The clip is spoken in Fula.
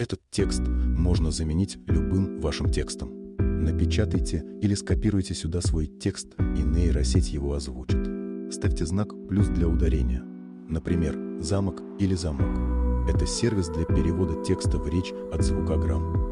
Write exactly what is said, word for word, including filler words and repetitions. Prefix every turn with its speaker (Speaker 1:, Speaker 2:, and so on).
Speaker 1: Этот текст можно заменить любым вашим текстом. Напечатайте или скопируйте сюда свой текст, и нейросеть его озвучит. Ставьте знак «плюс» для ударения. Например, «замок» или «замок». Это сервис для перевода текста в речь от звукограмм.